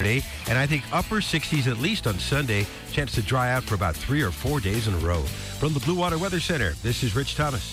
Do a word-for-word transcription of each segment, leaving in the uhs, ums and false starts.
And I think upper sixties at least on Sunday. Chance to dry out for about three or four days in a row. From the Blue Water Weather Center, this is Rich Thomas.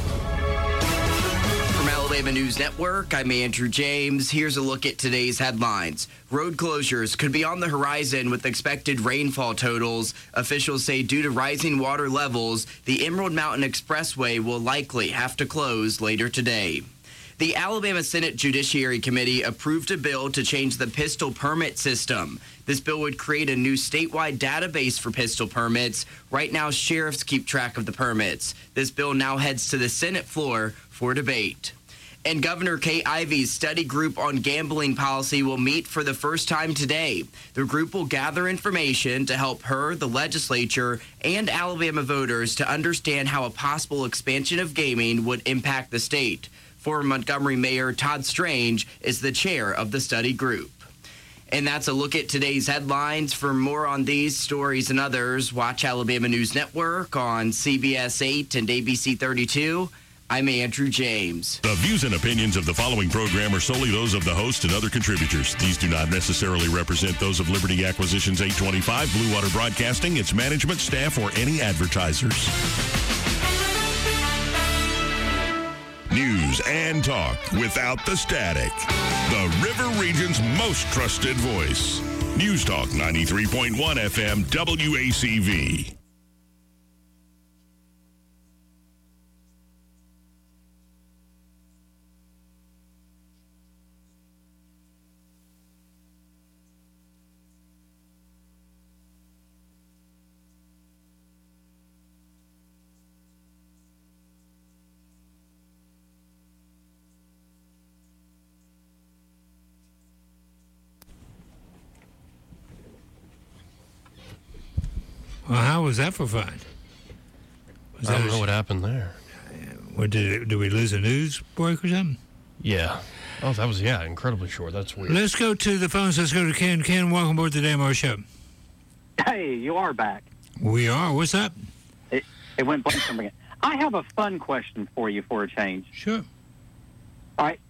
From Alabama News Network, I'm Andrew James. Here's a look at today's headlines. Road closures could be on the horizon with expected rainfall totals. Officials say due to rising water levels, the Emerald Mountain Expressway will likely have to close later today. The Alabama Senate Judiciary Committee approved a bill to change the pistol permit system. This bill would create a new statewide database for pistol permits. Right now, sheriffs keep track of the permits. This bill now heads to the Senate floor for debate. And Governor Kay Ivey's study group on gambling policy will meet for the first time today. The group will gather information to help her, the legislature, and Alabama voters to understand how a possible expansion of gaming would impact the state. Former Montgomery Mayor Todd Strange is the chair of the study group. And that's a look at today's headlines. For more on these stories and others, watch Alabama News Network on C B S eight and A B C thirty-two. I'm Andrew James. The views and opinions of the following program are solely those of the host and other contributors. These do not necessarily represent those of Liberty Acquisitions eight twenty-five, Blue Water Broadcasting, its management, staff, or any advertisers. News and talk without the static. The River Region's most trusted voice. News Talk ninety-three point one F M W A C V. Well, how was that for fun? Was I don't that know a, what happened there. What did it, did we lose a news break or something? Yeah. Oh, that was, yeah, incredibly short. That's weird. Let's go to the phones. Let's go to Ken. Ken, welcome aboard the Damar Show. Hey, you are back. We are. What's up? It, it went blank from again. I have a fun question for you for a change. Sure. All right.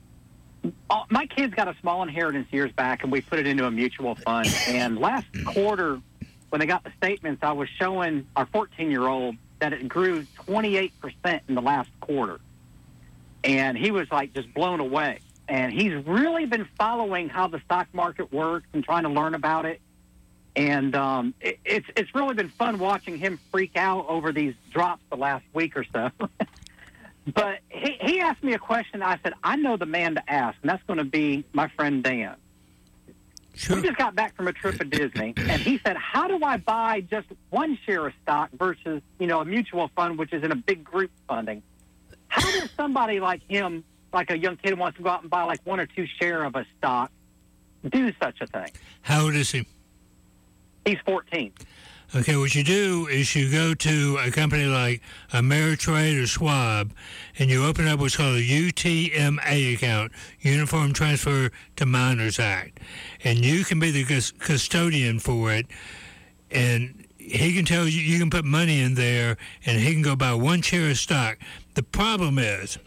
Uh, my kids got a small inheritance years back, and we put it into a mutual fund. And last quarter, when they got the statements, I was showing our fourteen-year-old that it grew twenty-eight percent in the last quarter. And he was, like, just blown away. And he's really been following how the stock market works and trying to learn about it. And um, it, it's it's really been fun watching him freak out over these drops the last week or so. But he, he asked me a question. I said, I know the man to ask, and that's going to be my friend Dan. Sure. We just got back from a trip at Disney, and he said, how do I buy just one share of stock versus, you know, a mutual fund, which is in a big group funding? How does somebody like him, like a young kid who wants to go out and buy like one or two share of a stock, do such a thing? How old is he? He's fourteen. Okay, what you do is you go to a company like Ameritrade or Schwab, and you open up what's called a U T M A account, Uniform Transfer to Minors Act, and you can be the cus- custodian for it, and he can tell you, you can put money in there, and he can go buy one share of stock. The problem is,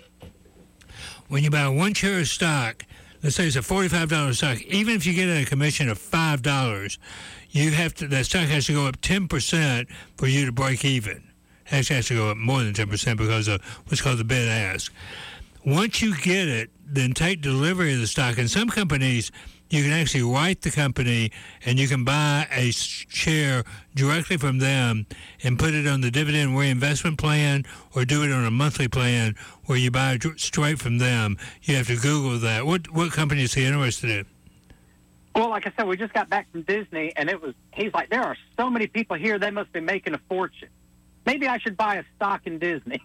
when you buy one share of stock, let's say it's a forty-five dollars stock, even if you get a commission of five dollars, you have to, that stock has to go up ten percent for you to break even. Actually, it has to go up more than ten percent because of what's called the bid ask. Once you get it, then take delivery of the stock. And some companies, you can actually write the company and you can buy a share directly from them and put it on the dividend reinvestment plan or do it on a monthly plan where you buy it straight from them. You have to Google that. What what company is he interested in? Well, like I said, we just got back from Disney, and it was. He's like, there are so many people here, they must be making a fortune. Maybe I should buy a stock in Disney.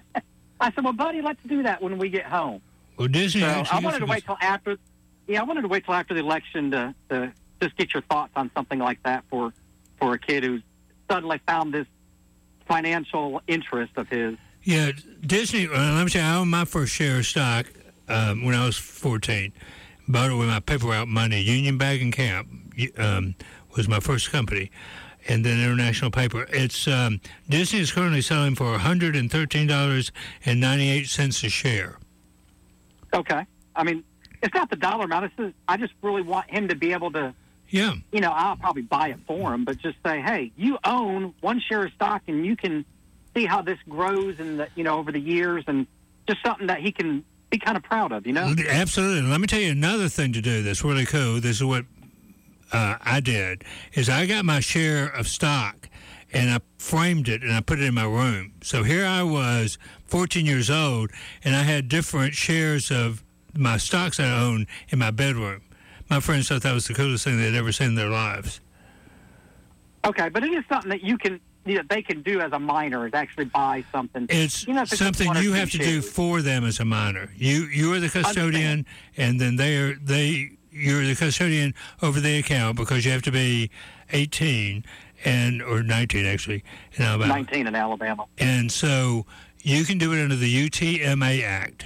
I said, well, buddy, let's do that when we get home. Well, Disney. So I wanted to wait till after. Yeah, I wanted to wait till after the election to, to just get your thoughts on something like that for for a kid who's suddenly found this financial interest of his. Yeah, Disney. Uh, let me tell you, I owned my first share of stock um, when I was fourteen. Bought it with my paper route money. Union Bag and Camp um, was my first company, and then International Paper. It's um, Disney is currently selling for one hundred thirteen dollars and ninety-eight cents a share. Okay, I mean, it's not the dollar amount. It's just, I just really want him to be able to, Yeah. you know, I'll probably buy it for him, but just say, hey, you own one share of stock, and you can see how this grows in the, you know, over the years, and just something that he can be kind of proud of, you know? Absolutely. Let me tell you another thing to do that's really cool. This is what uh, I did, is I got my share of stock, and I framed it, and I put it in my room. So here I was, fourteen years old, and I had different shares of my stocks I owned in my bedroom. My friends thought that was the coolest thing they'd ever seen in their lives. Okay, but it is something that you can, you know, they can do as a minor, is actually buy something. It's you know, if it's something one or you two have to do shares. for them as a minor. You you are the custodian, and then they are they you're the custodian over the account because you have to be eighteen and or nineteen actually in Alabama. nineteen in Alabama. And so you can do it under the U T M A Act.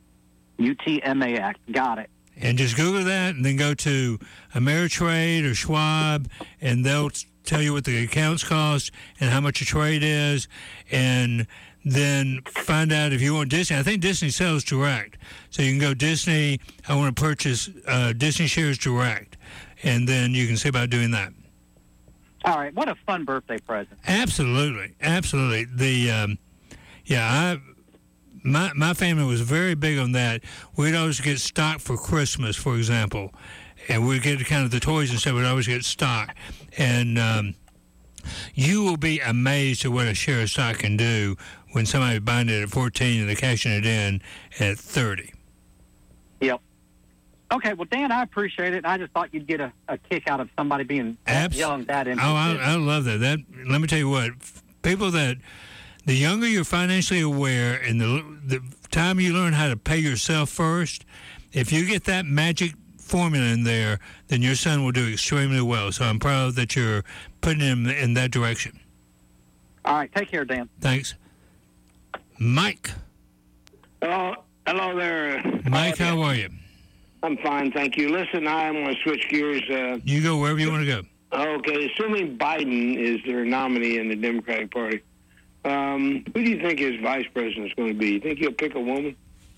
U T M A Act. Got it. And just Google that, and then go to Ameritrade or Schwab, and they'll tell you what the accounts cost and how much a trade is, and then find out if you want Disney. I think Disney sells direct. So you can go Disney, I want to purchase uh, Disney shares direct, and then you can see about doing that. All right. What a fun birthday present. Absolutely. Absolutely. The, um, yeah, I... My my family was very big on that. We'd always get stock for Christmas, for example, and we'd get kind of the toys and stuff. We'd always get stock, and um, you will be amazed at what a share of stock can do when somebody's buying it at fourteen and they're cashing it in at thirty. Yep. Okay, well, Dan, I appreciate it. I just thought you'd get a, a kick out of somebody being Abs- young, that Oh, interested. I, I love that. That let me tell you what, people that. The younger you're financially aware and the the time you learn how to pay yourself first, if you get that magic formula in there, then your son will do extremely well. So I'm proud that you're putting him in that direction. All right, take care, Dan. Thanks. Mike. Hello, hello there. Mike, how are you? I'm fine, thank you. Listen, I want to switch gears. Uh, You go wherever you want to go. okay, assuming Biden is their nominee in the Democratic Party, Um, who do you think his vice president is going to be? You think he'll pick a woman?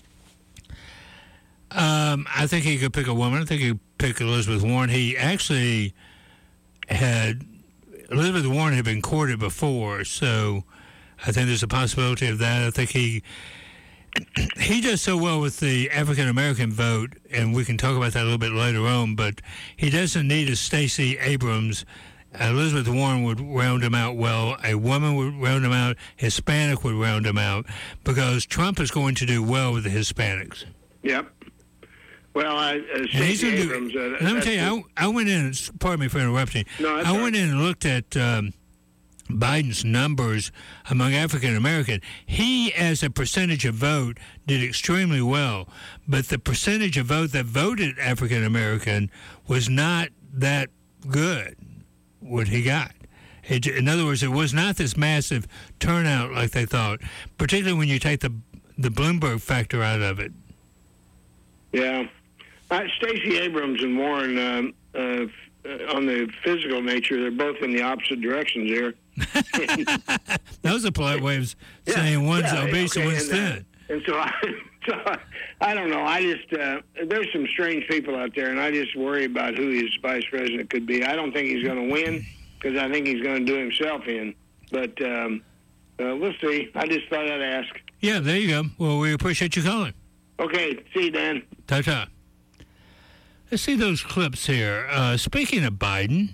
Um, I think he could pick a woman. I think he could pick Elizabeth Warren. He actually had Elizabeth Warren had been courted before, so I think there's a possibility of that. I think he he does so well with the African American vote, and we can talk about that a little bit later on. But he doesn't need a Stacey Abrams. Elizabeth Warren would round him out well. A woman would round him out. Hispanic would round him out because Trump is going to do well with the Hispanics. Yep. Well, I, uh, And he's Stacey gonna do- Abrams. Uh, and let me that's tell you, I, I went in. Pardon me for interrupting. No, that's I all went right. in and looked at um, Biden's numbers among African American. He, as a percentage of vote, did extremely well, but the percentage of vote that voted African American was not that good. What he got. It, in other words, it was not this massive turnout like they thought, particularly when you take the the Bloomberg factor out of it. Yeah. Uh, Stacey Abrams and Warren, um, uh, uh, on the physical nature, they're both in the opposite directions here. That was a polite way of Yeah, saying one's yeah, obese okay, and one's and, uh, thin. And so I, so I, I don't know. I just, uh, there's some strange people out there, and I just worry about who his vice president could be. I don't think he's going to win because I think he's going to do himself in. But um, uh, we'll see. I just thought I'd ask. Yeah, there you go. Well, we appreciate you calling. Okay, see you, Dan. Ta-ta. Let's see those clips here. Uh, speaking of Biden,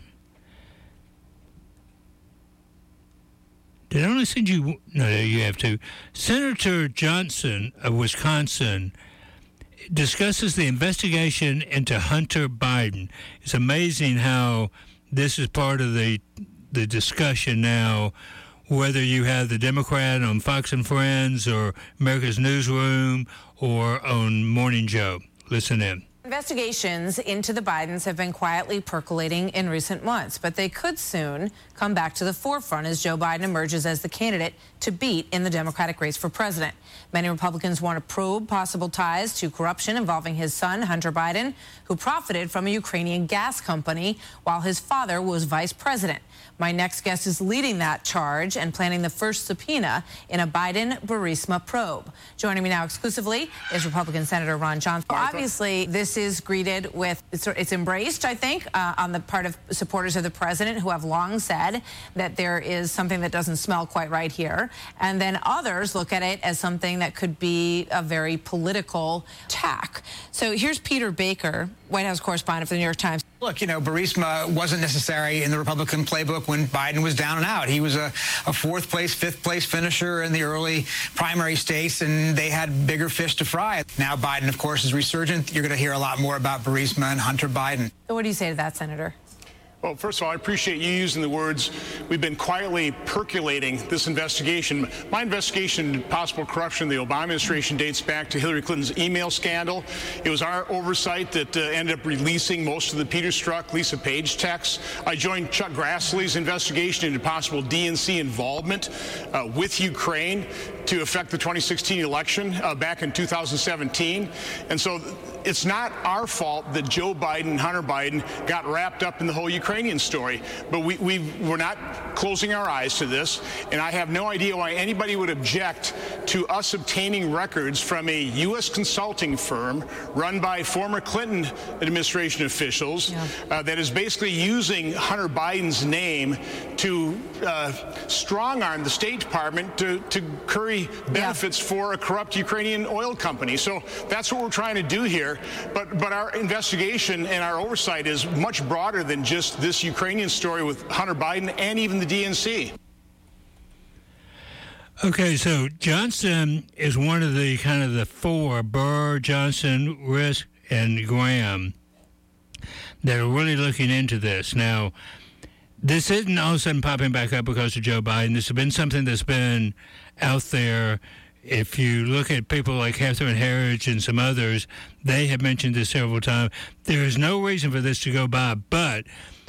did I only send you? No, you have to. Senator Johnson of Wisconsin discusses the investigation into Hunter Biden. It's amazing how this is part of the the discussion now, whether you have the Democrat on Fox and Friends or America's Newsroom or on Morning Joe. Listen in. Investigations into the Bidens have been quietly percolating in recent months, but they could soon come back to the forefront as Joe Biden emerges as the candidate to beat in the Democratic race for president. Many Republicans want to probe possible ties to corruption involving his son, Hunter Biden, who profited from a Ukrainian gas company while his father was vice president. My next guest is leading that charge and planning the first subpoena in a Biden-Burisma probe. Joining me now exclusively is Republican Senator Ron Johnson. Obviously, this is greeted with, it's, it's embraced, I think, uh, on the part of supporters of the president who have long said that there is something that doesn't smell quite right here. And then others look at it as something that could be a very political attack. So here's Peter Baker, White House correspondent for the New York Times. Look, you know, Burisma wasn't necessary in the Republican playbook when Biden was down and out. He was a, a fourth place, fifth place finisher in the early primary states, and they had bigger fish to fry. Now Biden, of course, is resurgent. You're going to hear a lot more about Burisma and Hunter Biden. So what do you say to that, Senator? Well, first of all, I appreciate you using the words, we've been quietly percolating this investigation. My investigation into possible corruption in the Obama administration dates back to Hillary Clinton's email scandal. It was our oversight that uh, ended up releasing most of the Peter Strzok, Lisa Page texts. I joined Chuck Grassley's investigation into possible D N C involvement uh, with Ukraine to affect the twenty sixteen election uh, back in two thousand seventeen. And so it's not our fault that Joe Biden and Hunter Biden got wrapped up in the whole Ukrainian story. But we, we, we're not closing our eyes to this. And I have no idea why anybody would object to us obtaining records from a U S consulting firm run by former Clinton administration officials yeah. uh, that is basically using Hunter Biden's name to uh, strong-arm the State Department to, to curry benefits yeah. for a corrupt Ukrainian oil company. So that's what we're trying to do here. But, but our investigation and our oversight is much broader than just this Ukrainian story with Hunter Biden and even the D N C. Okay, so Johnson is one of the kind of the four, Burr, Johnson, Risk, and Graham, that are really looking into this. Now, this isn't all of a sudden popping back up because of Joe Biden. This has been something that's been out there. If you look at people like Catherine Herridge and some others, they have mentioned this several times. There is no reason for this to go by, but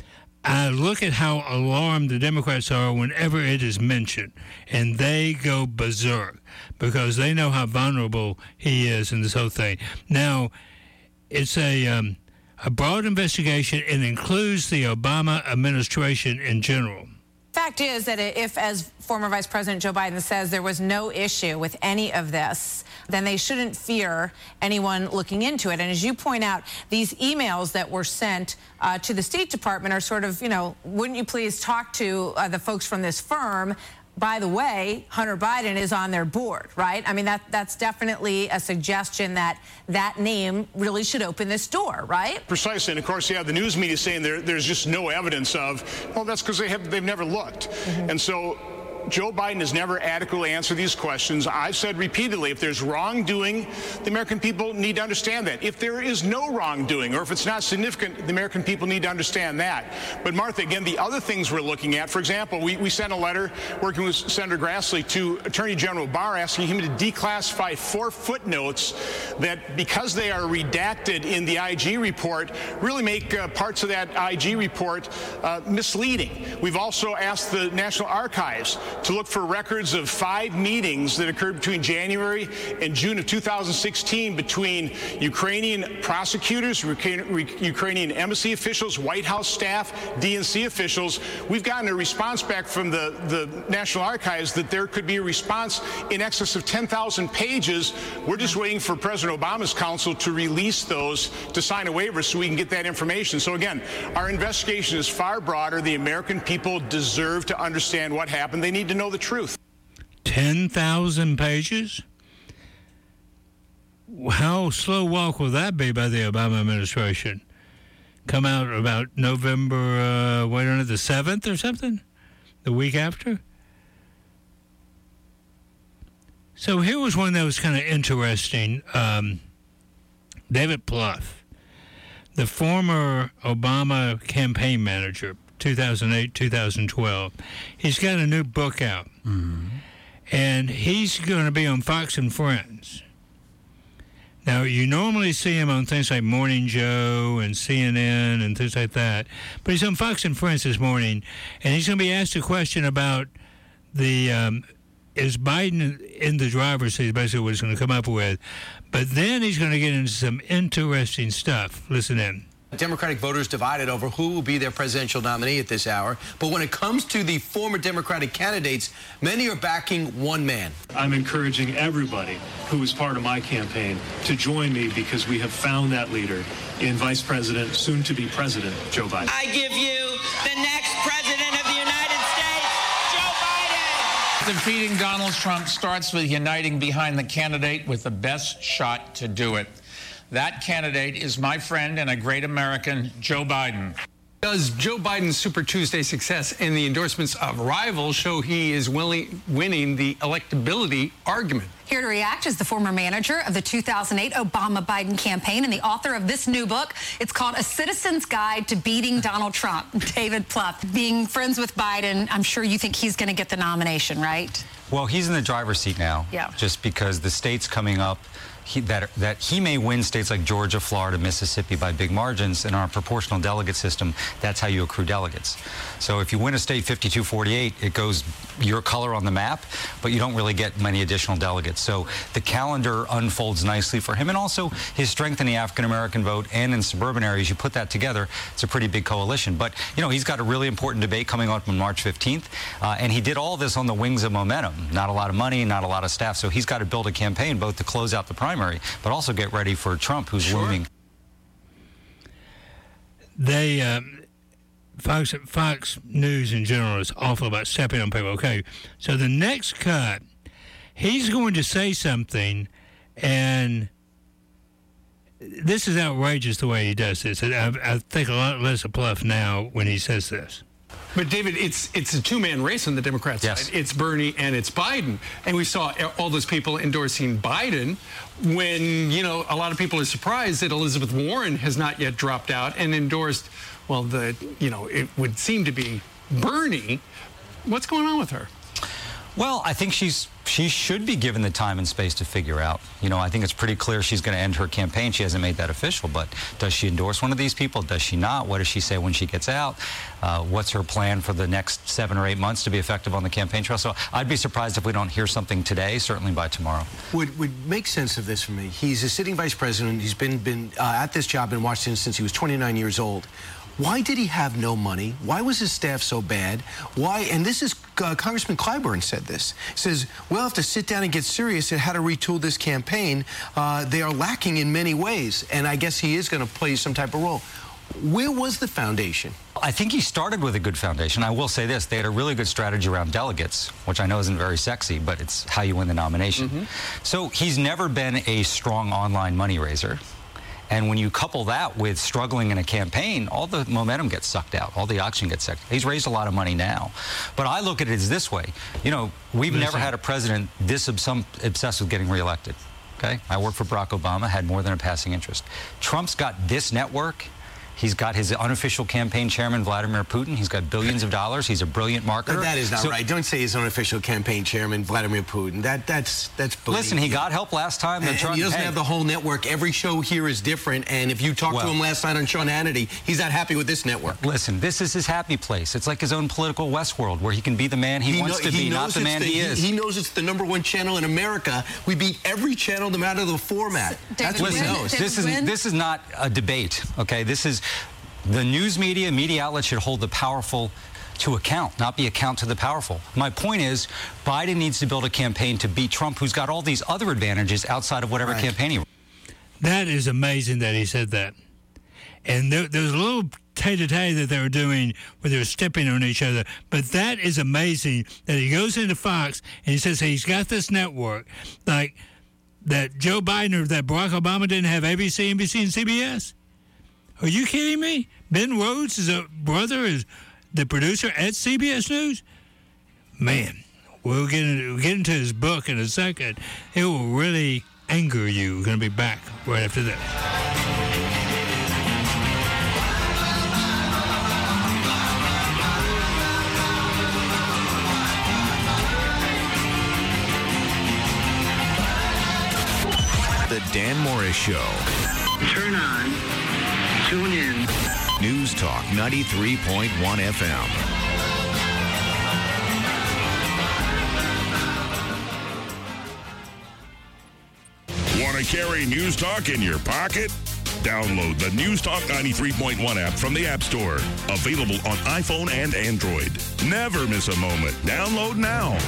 I look at how alarmed the Democrats are whenever it is mentioned, and they go berserk because they know how vulnerable he is in this whole thing. Now, it's a um, a broad investigation. It includes the Obama administration in general. Fact is that if, as former Vice President Joe Biden says, there was no issue with any of this, then they shouldn't fear anyone looking into it. And as you point out, these emails that were sent uh, to the State Department are sort of, you know, wouldn't you please talk to uh, the folks from this firm? By the way, Hunter Biden is on their board, right? I mean, that that's definitely a suggestion that that name really should open this door, right? Precisely. And of course, you have the news media saying there, there's just no evidence of, well, that's because they have, they've never looked. Mm-hmm. And so Joe Biden has never adequately answered these questions. I've said repeatedly, if there's wrongdoing, the American people need to understand that. If there is no wrongdoing, or if it's not significant, the American people need to understand that. But Martha, again, the other things we're looking at, for example, we, we sent a letter working with Senator Grassley to Attorney General Barr asking him to declassify four footnotes that, because they are redacted in the I G report, really make uh, parts of that I G report uh, misleading. We've also asked the National Archives to look for records of five meetings that occurred between January and June of two thousand sixteen between Ukrainian prosecutors, Ukrainian embassy officials, White House staff, D N C officials. We've gotten a response back from the, the National Archives that there could be a response in excess of ten thousand pages. We're just waiting for President Obama's counsel to release those, to sign a waiver so we can get that information. So again, our investigation is far broader. The American people deserve to understand what happened. They need to know the truth. ten thousand pages? How slow walk will that be by the Obama administration? Come out about November, uh, wait on it, the seventh or something? The week after? So here was one that was kind of interesting. Um, David Plouffe, the former Obama campaign manager, two thousand eight, two thousand twelve. He's got a new book out. Mm-hmm. And he's going to be on Fox and Friends. Now, you normally see him on things like Morning Joe and C N N and things like that, but he's on Fox and Friends this morning, and he's going to be asked a question about the um, is Biden in the driver's seat, basically what he's going to come up with. But then he's going to get into some interesting stuff. Listen in. Democratic voters divided over who will be their presidential nominee at this hour. But when it comes to the former Democratic candidates, many are backing one man. I'm encouraging everybody who was part of my campaign to join me because we have found that leader in Vice President, soon to be President, Joe Biden. I give you the next President of the United States, Joe Biden. Defeating Donald Trump starts with uniting behind the candidate with the best shot to do it. That candidate is my friend and a great American, Joe Biden. Does Joe Biden's Super Tuesday success and the endorsements of rivals show he is willing, winning the electability argument? Here to react is the former manager of the two thousand eight Obama-Biden campaign and the author of this new book. It's called A Citizen's Guide to Beating Donald Trump. David Plouffe, being friends with Biden, I'm sure you think he's going to get the nomination, right? Well, he's in the driver's seat now. Yeah. Just because the states coming up, He, that, that he may win states like Georgia, Florida, Mississippi by big margins. In our proportional delegate system, that's how you accrue delegates. So if you win a state fifty-two forty-eight, it goes your color on the map, but you don't really get many additional delegates. So the calendar unfolds nicely for him, and also his strength in the African-American vote and in suburban areas. You put that together, it's a pretty big coalition. But, you know, he's got a really important debate coming up on March fifteenth, uh, and he did all this on the wings of momentum. Not a lot of money, not a lot of staff, so he's got to build a campaign both to close out the primary, but also get ready for Trump, who's sure. looming. They, um, Fox, Fox News in general is awful about stepping on people. Okay, so the next cut, he's going to say something, and this is outrageous the way he does this. I, I think a lot less of Plouffe now when he says this. But, David, it's it's a two-man race on the Democrat side. Yes. It's Bernie and it's Biden. And we saw all those people endorsing Biden when, you know, a lot of people are surprised that Elizabeth Warren has not yet dropped out and endorsed, well, the, you know, it would seem to be Bernie. What's going on with her? Well, I think she's she should be given the time and space to figure out. You know, I think it's pretty clear she's going to end her campaign. She hasn't made that official, but does she endorse one of these people? Does she not? What does she say when she gets out? Uh, what's her plan for the next seven or eight months to be effective on the campaign trail? So I'd be surprised if we don't hear something today, certainly by tomorrow. Would would make sense of this for me. He's a sitting vice president. He's been been uh, at this job in Washington since he was twenty-nine years old. Why did he have no money? Why was his staff so bad? Why? And this is uh, Congressman Clyburn said this. He says, we'll have to sit down and get serious at how to retool this campaign. Uh, they are lacking in many ways. And I guess he is going to play some type of role. Where was the foundation? I think he started with a good foundation. I will say this. They had a really good strategy around delegates, which I know isn't very sexy, but it's how you win the nomination. Mm-hmm. So he's never been a strong online money raiser. And when you couple that with struggling in a campaign, all the momentum gets sucked out. All the oxygen gets sucked out. He's raised a lot of money now. But I look at it as this way. You know, we've Listen. never had a president this obsessed with getting reelected. Okay? I worked for Barack Obama, had more than a passing interest. Trump's got this network. He's got his unofficial campaign chairman, Vladimir Putin. He's got billions of dollars. He's a brilliant marketer. But that is not so, right. Don't say his unofficial campaign chairman, Vladimir Putin. That that's that's. Believed. Listen, he got help last time. And, and he doesn't hey. have the whole network. Every show here is different. And if you talked well, to him last night on Sean Hannity, he's not happy with this network. Listen, this is his happy place. It's like his own political Westworld, where he can be the man he, he wants know, to be, not the man the, he is. He knows it's the number one channel in America. We beat every channel, no matter the format. That's what he knows. This is this is not a debate. Okay, this is. The news media, media outlets should hold the powerful to account, not be account to the powerful. My point is, Biden needs to build a campaign to beat Trump, who's got all these other advantages outside of whatever right. campaign he runs. That is amazing that he said that. And there, there was a little tay-to-tay that they were doing where they were stepping on each other. But that is amazing that he goes into Fox and he says he's got this network. Like that Joe Biden or that Barack Obama didn't have A B C, N B C, and C B S. Are you kidding me? Ben Rhodes is a brother, is the producer at C B S News. Man, we'll get into, we'll get into his book in a second. It will really anger you. We're going to be back right after this. The Dan Morris Show. Turn on. Tune in. News Talk ninety-three point one F M. Want to carry News Talk in your pocket? Download the News Talk ninety-three point one app from the App Store. Available on iPhone and Android. Never miss a moment. Download now.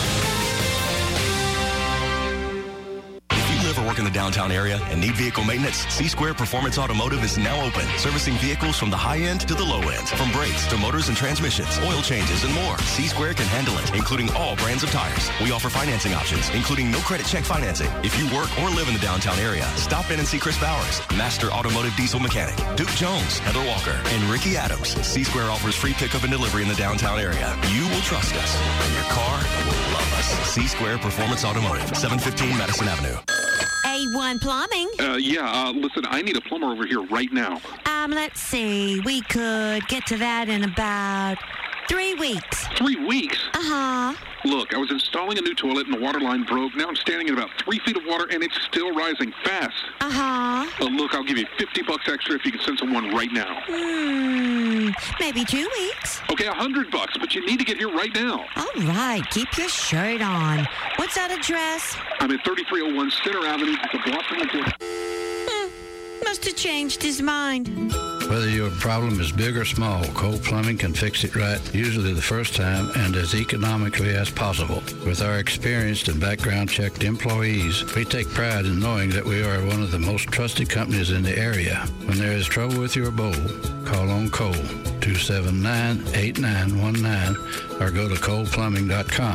Ever work in the downtown area and need vehicle maintenance? C-Square Performance Automotive is now open, servicing vehicles from the high end to the low end, from brakes to motors and transmissions, oil changes, and more. C-Square can handle it, including all brands of tires. We offer financing options, including no credit check financing. If you work or live in the downtown area, stop in and see Chris Bowers, Master Automotive Diesel Mechanic, Duke Jones, Heather Walker, and Ricky Adams. C-Square offers free pickup and delivery in the downtown area. You will trust us, and your car will love us. C-Square Performance Automotive, seven fifteen Madison Avenue. A one Plumbing. Uh, yeah, uh, listen, I need a plumber over here right now. Um, let's see. We could get to that in about three weeks. Three weeks? Uh-huh. Look, I was installing a new toilet and the water line broke. Now I'm standing in about three feet of water and it's still rising fast. Uh-huh. Uh, look, I'll give you fifty bucks extra if you can send someone right now. Hmm, maybe two weeks. Okay, a hundred bucks, but you need to get here right now. All right, keep your shirt on. What's that address? I'm at thirty-three oh one Center Avenue. It's a block from the door. Hmm, must have changed his mind. Whether your problem is big or small, Cole Plumbing can fix it right, usually the first time and as economically as possible. With our experienced and background-checked employees, we take pride in knowing that we are one of the most trusted companies in the area. When there is trouble with your bowl, call on Cole, two seven nine, eight nine one nine, or go to cole plumbing dot com.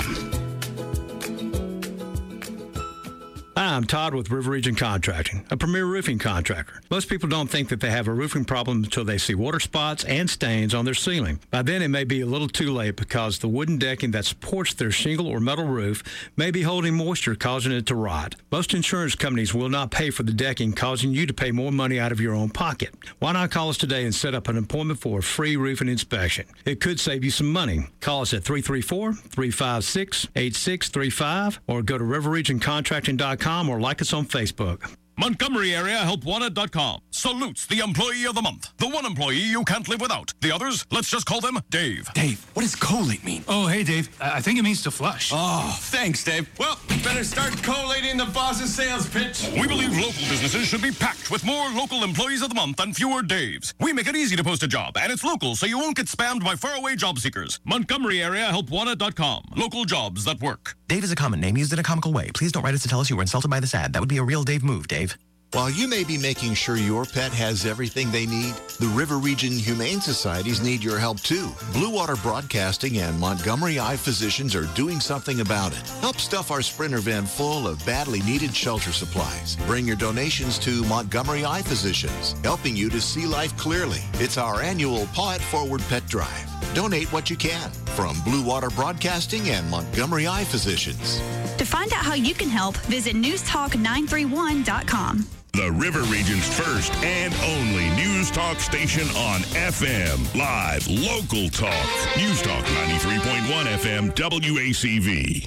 Hi, I'm Todd with River Region Contracting, a premier roofing contractor. Most people don't think that they have a roofing problem until they see water spots and stains on their ceiling. By then, it may be a little too late because the wooden decking that supports their shingle or metal roof may be holding moisture, causing it to rot. Most insurance companies will not pay for the decking, causing you to pay more money out of your own pocket. Why not call us today and set up an appointment for a free roofing inspection? It could save you some money. Call us at three three four, three five six, eight six three five or go to river region contracting dot com or like us on Facebook. Montgomery Area Help Wanted dot com salutes the employee of the month. The one employee you can't live without. The others, let's just call them Dave. Dave, what does collate mean? Oh, hey, Dave. I think it means to flush. Oh, thanks, Dave. Well, better start collating the boss's sales pitch. We believe local businesses should be packed with more local employees of the month and fewer Daves. We make it easy to post a job, and it's local, so you won't get spammed by faraway job seekers. Montgomery Area Help Wanted dot com. Local jobs that work. Dave is a common name used in a comical way. Please don't write us to tell us you were insulted by this ad. That would be a real Dave move, Dave. While you may be making sure your pet has everything they need, the River Region Humane Societies need your help too. Blue Water Broadcasting and Montgomery Eye Physicians are doing something about it. Help stuff our Sprinter van full of badly needed shelter supplies. Bring your donations to Montgomery Eye Physicians, helping you to see life clearly. It's our annual Paw It Forward Pet Drive. Donate what you can from Blue Water Broadcasting and Montgomery Eye Physicians. To find out how you can help, visit news talk nine three one dot com. The River Region's first and only news talk station on F M. Live, local talk. News Talk ninety-three point one F M W A C V.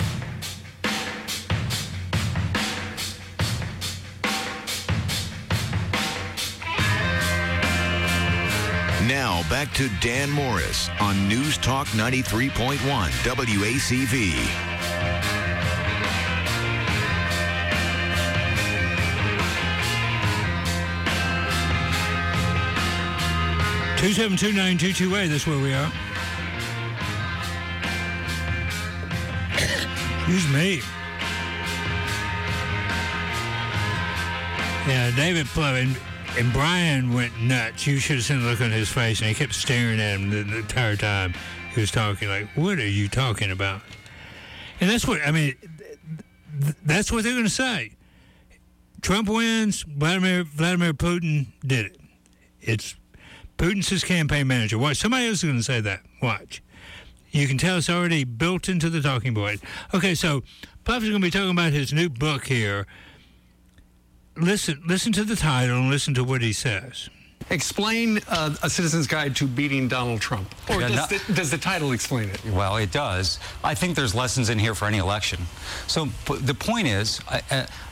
Now back to Dan Morris on News Talk ninety-three point one W A C V. two seven two nine two two eight, that's where we are. Excuse me. Yeah, David Plumbing and Brian went nuts. You should have seen the look on his face, and he kept staring at him the, the entire time he was talking, like, what are you talking about? And that's what, I mean, th- that's what they're going to say. Trump wins, Vladimir Vladimir Putin did it. It's Putin's his campaign manager. Watch, somebody else is going to say that. Watch. You can tell it's already built into the talking point. Okay, so Puff's going to be talking about his new book here. Listen, listen to the title and listen to what he says. Explain uh, A Citizen's Guide to Beating Donald Trump. Or Yeah, does, no- the, does the title explain it? Well, it does. I think there's lessons in here for any election. So p- the point is, I, uh,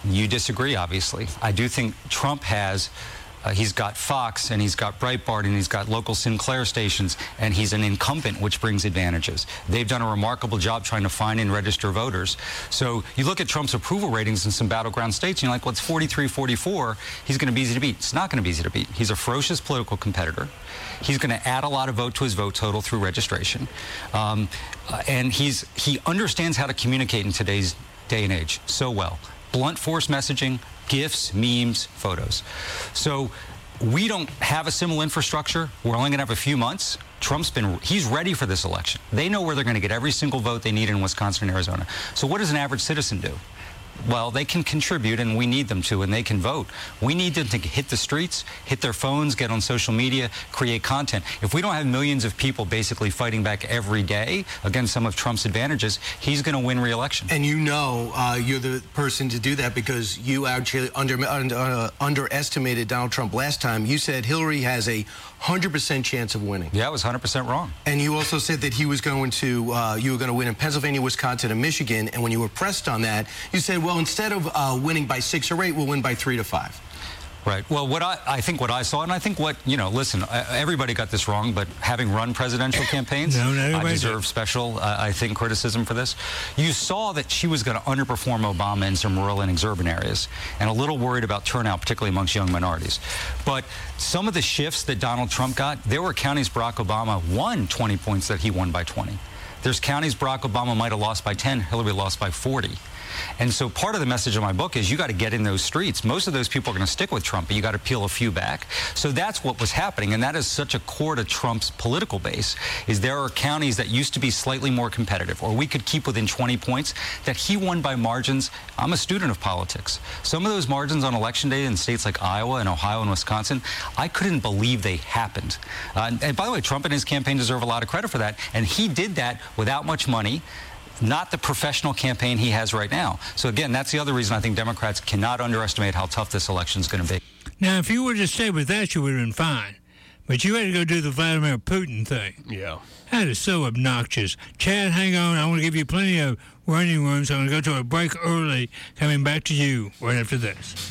You disagree, obviously. I do think Trump has, uh, he's got Fox and he's got Breitbart and he's got local Sinclair stations, and he's an incumbent, which brings advantages. They've done a remarkable job trying to find and register voters. So you look at Trump's approval ratings in some battleground states, and you're like, well, it's forty-three, forty-four. He's going to be easy to beat. It's not going to be easy to beat. He's a ferocious political competitor. He's going to add a lot of vote to his vote total through registration. Um, uh, and he's he understands how to communicate in today's day and age so well. Blunt force messaging, GIFs, memes, photos. So we don't have a similar infrastructure. We're only going to have a few months. Trump's been, he's ready for this election. They know where they're going to get every single vote they need in Wisconsin and Arizona. So what does an average citizen do? Well, they can contribute, and we need them to, and they can vote. We need them to hit the streets, hit their phones, get on social media, create content. If we don't have millions of people basically fighting back every day against some of Trump's advantages, he's going to win re-election. And you know uh, you're the person to do that because you actually under, under, uh, underestimated Donald Trump last time. You said Hillary has a one hundred percent chance of winning. Yeah, I was one hundred percent wrong. And you also said that he was going to, uh, you were going to win in Pennsylvania, Wisconsin, and Michigan. And when you were pressed on that, you said, well, instead of uh, winning by six or eight, we'll win by three to five. Right. Well, what I, I think what I saw, and I think what, you know, listen, everybody got this wrong, but having run presidential campaigns, no, no, I deserve did. special, uh, I think, criticism for this. You saw that she was going to underperform Obama in some rural and exurban areas, and a little worried about turnout, particularly amongst young minorities. But some of the shifts that Donald Trump got, there were counties Barack Obama won twenty points that he won by twenty. There's counties Barack Obama might have lost by ten, Hillary lost by forty. And so part of the message of my book is you got to get in those streets. Most of those people are going to stick with Trump, but you got to peel a few back. So that's what was happening, and that is such a core to Trump's political base, is there are counties that used to be slightly more competitive, or we could keep within twenty points, that he won by margins. I'm a student of politics. Some of those margins on Election Day in states like Iowa and Ohio and Wisconsin, I couldn't believe they happened. Uh, and, and by the way, Trump and his campaign deserve a lot of credit for that, and he did that without much money. Not the professional campaign he has right now. So again, that's the other reason I think Democrats cannot underestimate how tough this election is going to be. Now, if you would have stayed with that, you would have been fine. But you had to go do the Vladimir Putin thing. Yeah. That is so obnoxious. Chad, hang on. I want to give you plenty of running room, so I'm going to go to a break early. Coming back to you right after this.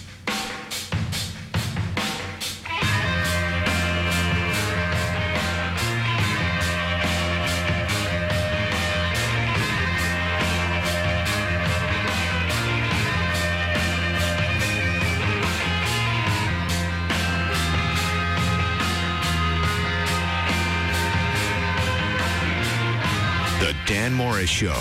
Dan Morris Show.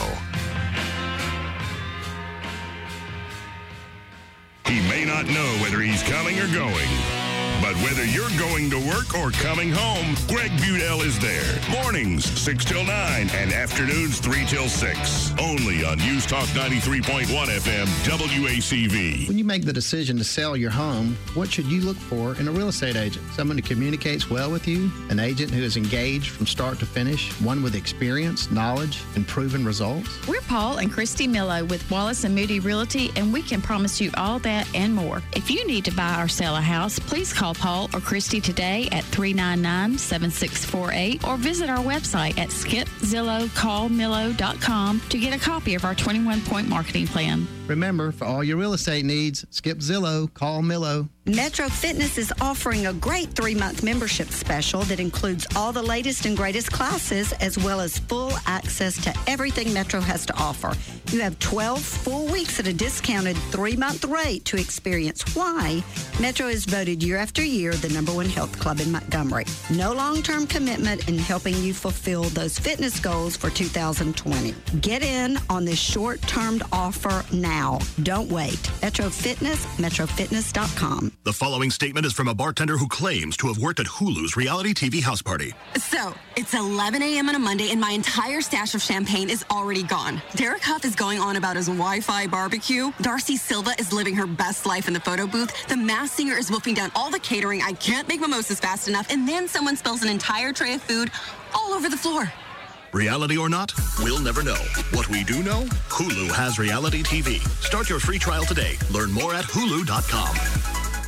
He may not know whether he's coming or going, but whether you're going to work or coming home, Greg Budell is there. Mornings, six till nine, and afternoons, three till six. Only on News Talk ninety-three point one F M, W A C V. When you make the decision to sell your home, what should you look for in a real estate agent? Someone who communicates well with you, an agent who is engaged from start to finish, one with experience, knowledge, and proven results? We're Paul and Christy Millo with Wallace and Moody Realty, and we can promise you all that and more. If you need to buy or sell a house, please call Paul or Christy today at three nine nine, seven six four eight or visit our website at skip zillow call millo dot com to get a copy of our twenty-one point marketing plan. Remember, for all your real estate needs, skip Zillow, call Millo. Metro Fitness is offering a great three-month membership special that includes all the latest and greatest classes as well as full access to everything Metro has to offer. You have twelve full weeks at a discounted three-month rate to experience why Metro is voted year after year the number one health club in Montgomery. No long-term commitment in helping you fulfill those fitness goals for two thousand twenty. Get in on this short-term offer now. Don't wait. Metro Fitness, metro fitness dot com. The following statement is from a bartender who claims to have worked at Hulu's reality T V house party. So, it's eleven a.m. on a Monday and my entire stash of champagne is already gone. Derek Huff is going on about his Wi-Fi barbecue. Darcy Silva is living her best life in the photo booth. The Masked Singer is wolfing down all the catering. I can't make mimosas fast enough. And then someone spills an entire tray of food all over the floor. Reality or not, we'll never know. What we do know, Hulu has reality T V. Start your free trial today. Learn more at hulu dot com.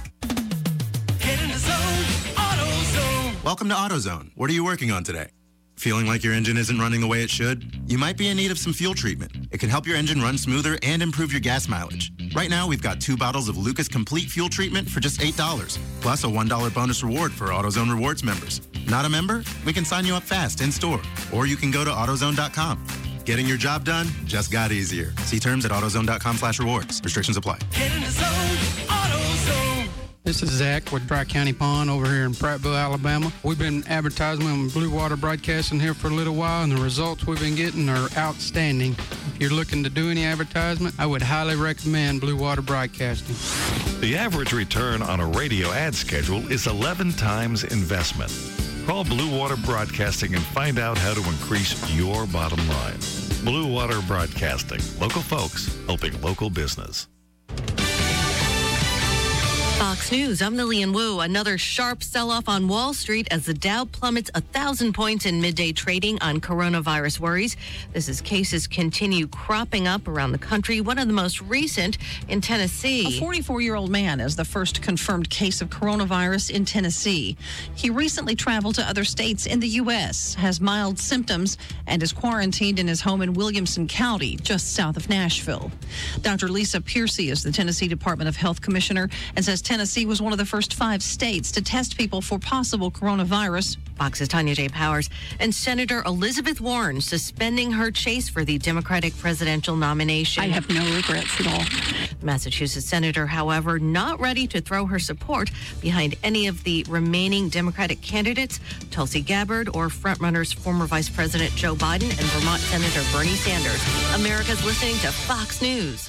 Get in the zone, AutoZone. Welcome to AutoZone. What are you working on today? Feeling like your engine isn't running the way it should? You might be in need of some fuel treatment. It can help your engine run smoother and improve your gas mileage. Right now, we've got two bottles of Lucas Complete Fuel Treatment for just eight dollars, plus a one dollar bonus reward for AutoZone Rewards members. Not a member? We can sign you up fast in store, or you can go to AutoZone dot com. Getting your job done just got easier. See terms at AutoZone dot com slash rewards. Restrictions apply. Get in the zone, AutoZone. This is Zach with Dry County Pond over here in Prattville, Alabama. We've been advertising on Blue Water Broadcasting here for a little while, and the results we've been getting are outstanding. If you're looking to do any advertisement, I would highly recommend Blue Water Broadcasting. The average return on a radio ad schedule is eleven times investment. Call Blue Water Broadcasting and find out how to increase your bottom line. Blue Water Broadcasting. Local folks helping local business. Fox News, I'm Lillian Wu. Another sharp sell-off on Wall Street as the Dow plummets one thousand points in midday trading on coronavirus worries. This as cases continue cropping up around the country, one of the most recent in Tennessee. A forty-four-year-old man is the first confirmed case of coronavirus in Tennessee. He recently traveled to other states in the U S, has mild symptoms, and is quarantined in his home in Williamson County, just south of Nashville. Doctor Lisa Piercy is the Tennessee Department of Health Commissioner and says Tennessee was one of the first five states to test people for possible coronavirus. Fox's Tanya J. Powers and Senator Elizabeth Warren suspending her chase for the Democratic presidential nomination. I have no regrets at all. The Massachusetts senator, however, not ready to throw her support behind any of the remaining Democratic candidates, Tulsi Gabbard or frontrunners former Vice President Joe Biden and Vermont Senator Bernie Sanders. America's listening to Fox News.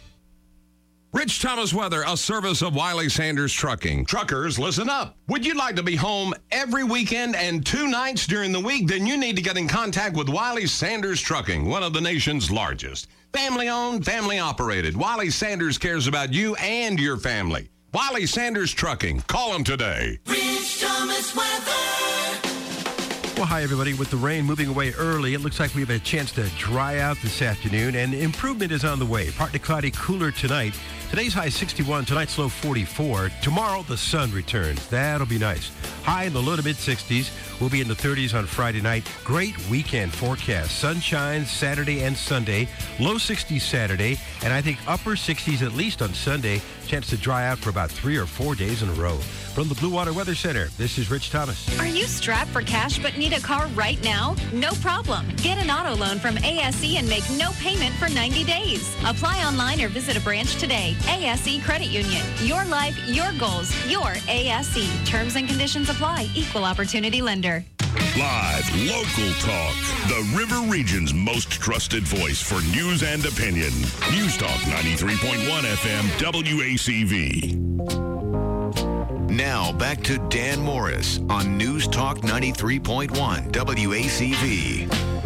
Rich Thomas Weather, a service of Wiley Sanders Trucking. Truckers, listen up. Would you like to be home every weekend and two nights during the week? Then you need to get in contact with Wiley Sanders Trucking, one of the nation's largest. Family-owned, family-operated. Wiley Sanders cares about you and your family. Wiley Sanders Trucking. Call them today. Rich Thomas Weather. Well, hi, everybody. With the rain moving away early, it looks like we have a chance to dry out this afternoon, and improvement is on the way. Partly cloudy, cooler tonight. Today's high sixty-one, tonight's low forty-four. Tomorrow, the sun returns. That'll be nice. High in the low to mid-sixties. We'll be in the thirties on Friday night. Great weekend forecast. Sunshine Saturday and Sunday. Low sixties Saturday, and I think upper sixties at least on Sunday. Chance to dry out for about three or four days in a row. From the Blue Water Weather Center, this is Rich Thomas. Are you strapped for cash but need a car right now? No problem. Get an auto loan from A S E and make no payment for ninety days. Apply online or visit a branch today. A S E Credit Union. Your life, your goals, your A S E. Terms and conditions apply. Equal opportunity lender. Live, local talk. The River Region's most trusted voice for news and opinion. News Talk ninety-three point one F M W A C V. Now back to Dan Morris on News Talk ninety-three point one W A C V.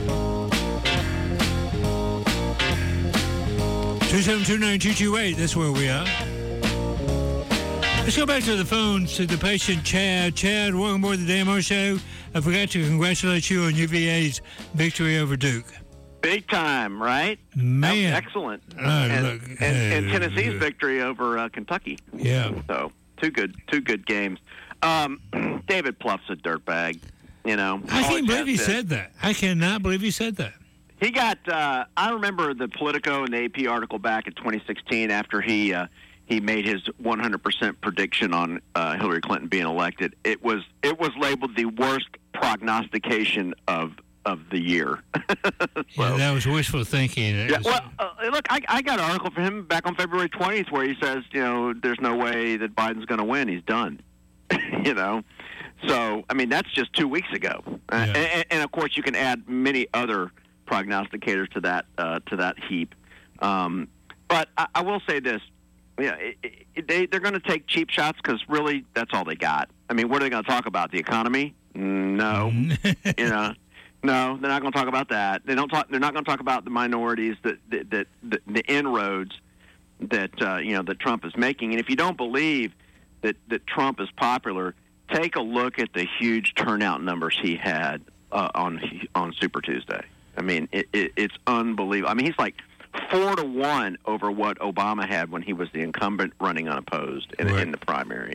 two seven two, nine two two eight, that's where we are. Let's go back to the phones to the patient, Chad. Chad, welcome aboard the Dan Morris Show. I forgot to congratulate you on U V A's victory over Duke. Big time, right? Man. Excellent. Uh, and, look, and, and uh, Tennessee's victory over uh, Kentucky. Yeah. So, two good two good games. Um, David Pluff's a dirtbag, you know. I can't believe he been. said that. I cannot believe he said that. He got, uh, I remember the Politico and the A P article back in twenty sixteen after he uh, he made his one hundred percent prediction on uh, Hillary Clinton being elected. It was it was labeled the worst prognostication of of the year. So, yeah, that was wishful thinking. It yeah, was, well, uh, look, I, I got an article from him back on February twentieth where he says, you know, there's no way that Biden's going to win. He's done. You know? So, I mean, that's just two weeks ago. Uh, Yeah. and, and, of course, you can add many other prognosticators to that uh, to that heap. Um, but I, I will say this. Yeah, it, it, they, they're going to take cheap shots because, really, that's all they got. I mean, what are they going to talk about? The economy? No. You know? No, they're not going to talk about that. They don't talk. They're not going to talk about the minorities, that that, that, that the inroads that uh, you know that Trump is making. And if you don't believe that, that Trump is popular, take a look at the huge turnout numbers he had uh, on on Super Tuesday. I mean, it, it, it's unbelievable. I mean, he's like four to one over what Obama had when he was the incumbent running unopposed in, right. in the primary.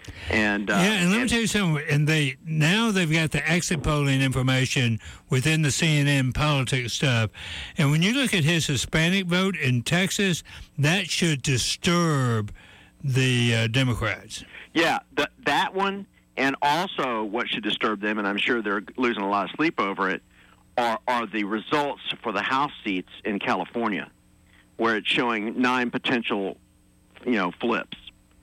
And uh, yeah, and let me tell you something. And they now they've got the exit polling information within the C N N politics stuff. And when you look at his Hispanic vote in Texas, that should disturb the uh, Democrats. Yeah, th- that one, and also what should disturb them, and I'm sure they're losing a lot of sleep over it, are are the results for the House seats in California, where it's showing nine potential, you know, flips.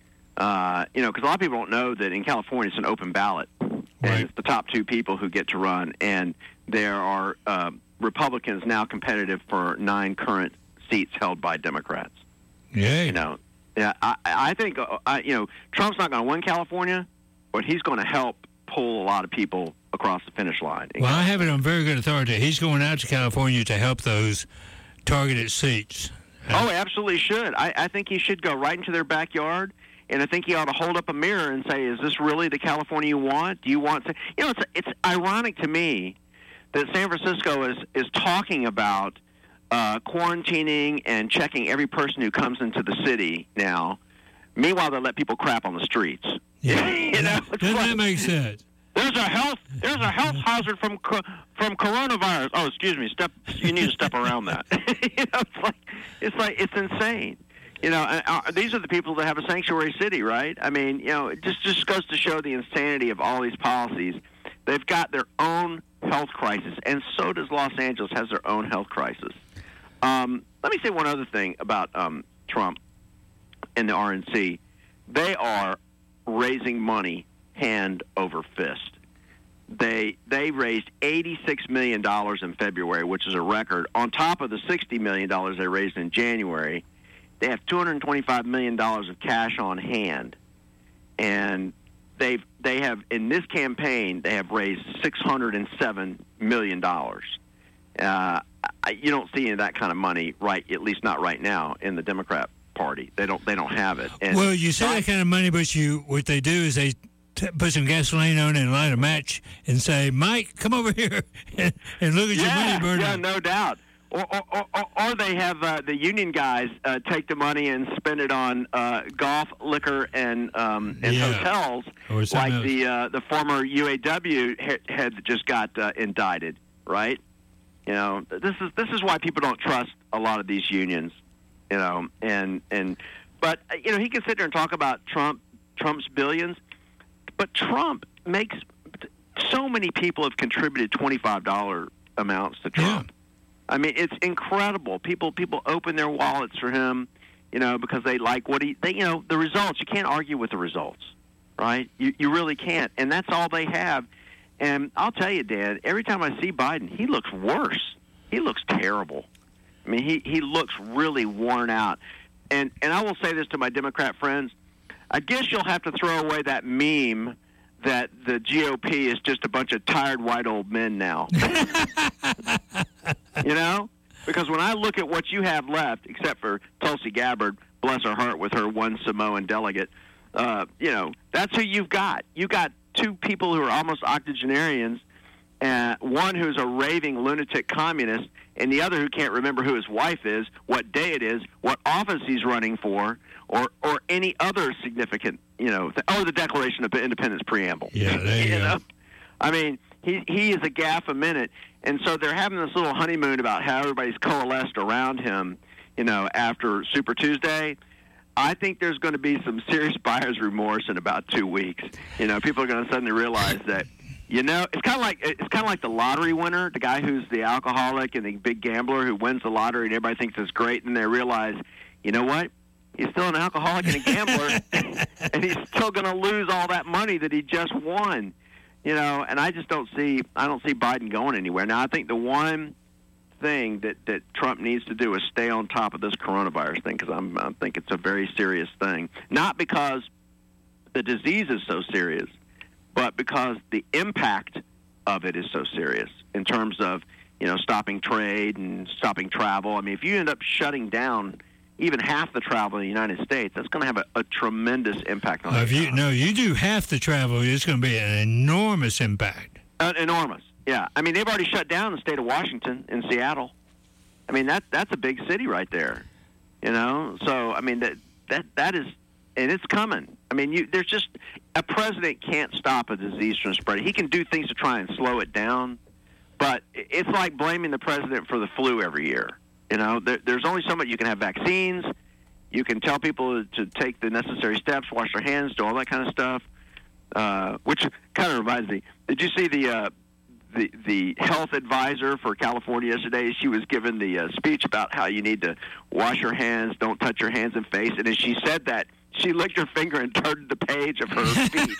Uh, you know, because a lot of people don't know that in California it's an open ballot, and right. it's the top two people who get to run, and there are uh, Republicans now competitive for nine current seats held by Democrats. Yeah, you know, yeah, I, I think uh, I, you know Trump's not going to win California, but he's going to help pull a lot of people across the finish line. Well, I have it on very good authority. He's going out to California to help those targeted seats. Oh, absolutely should. I, I think he should go right into their backyard. And I think he ought to hold up a mirror and say, is this really the California you want? Do you want to? You know, it's it's ironic to me that San Francisco is, is talking about uh, quarantining and checking every person who comes into the city now. Meanwhile, they let people crap on the streets. Yeah. you know, Doesn't like, that make sense? There's a health there's a health hazard from co- from coronavirus. Oh, excuse me. Step. You need to step around that. you know, it's like it's like it's insane. You know, uh, these are the people that have a sanctuary city, right? I mean, you know, it just, just goes to show the insanity of all these policies. They've got their own health crisis, and so does Los Angeles has their own health crisis. Um, let me say one other thing about um, Trump and the R N C. They are raising money hand over fist. They they raised eighty-six million dollars in February, which is a record, on top of the sixty million dollars they raised in January. They have two hundred twenty-five million dollars of cash on hand, and they've they have in this campaign they have raised six hundred seven million dollars. Uh, you don't see any of that kind of money, right? At least not right now in the Democrat Party. They don't they don't have it. And well, you say that kind of money, but you what they do is they t- put some gasoline on it and light a match and say, "Mike, come over here and, and look at yeah, your money burning." Yeah, no doubt. Or, or, or, or they have uh, the union guys uh, take the money and spend it on uh, golf, liquor, and um, and Yeah. hotels, Or something like else. the uh, the former U A W he- head that just got uh, indicted. Right? You know, this is this is why people don't trust a lot of these unions. You know, and and but uh, you know he can sit there and talk about Trump Trump's billions, but Trump makes so many people have contributed twenty-five dollar amounts to Trump. I mean, it's incredible. People people open their wallets for him, you know, because they like what he, they, you know, the results. You can't argue with the results, right? You you really can't, and that's all they have. And I'll tell you, Dan, every time I see Biden, he looks worse. He looks terrible. I mean, he, he looks really worn out. And and I will say this to my Democrat friends: I guess you'll have to throw away that meme that the G O P is just a bunch of tired white old men now. You know? Because when I look at what you have left, except for Tulsi Gabbard, bless her heart, with her one Samoan delegate, uh, you know, that's who you've got. You got two people who are almost octogenarians, uh, one who's a raving lunatic communist, and the other who can't remember who his wife is, what day it is, what office he's running for, or or any other significant, you know, th- oh, the Declaration of Independence preamble. Yeah, there you, you go. know? I mean, he he is a gaffe a minute, and so they're having this little honeymoon about how everybody's coalesced around him, you know, after Super Tuesday. I think there's going to be some serious buyer's remorse in about two weeks. You know, people are going to suddenly realize that, you know, it's kind of like it's kind of like the lottery winner, the guy who's the alcoholic and the big gambler who wins the lottery, and everybody thinks it's great, and they realize, you know what? He's still an alcoholic and a gambler, and he's still going to lose all that money that he just won. You know, and I just don't see I don't see Biden going anywhere. Now, I think the one thing that, that Trump needs to do is stay on top of this coronavirus thing, because I'm I think it's a very serious thing. Not because the disease is so serious, but because the impact of it is so serious in terms of, you know, stopping trade and stopping travel. I mean, if you end up shutting down even half the travel in the United States, that's going to have a, a tremendous impact on Uh, the if you no, you do half the travel, it's going to be an enormous impact. Uh, enormous, yeah. I mean, they've already shut down the state of Washington and Seattle. I mean, that that's a big city right there, you know. So, I mean, that that that is, and it's coming. I mean, you there's just a president can't stop a disease from spreading. He can do things to try and slow it down, but it's like blaming the president for the flu every year. You know, there, there's only so much. You can have vaccines. You can tell people to take the necessary steps, wash their hands, do all that kind of stuff, uh, which kind of reminds me. Did you see the, uh, the the health advisor for California yesterday? She was giving the uh, speech about how you need to wash your hands, don't touch your hands and face, and as she said that, she licked her finger and turned the page of her speech.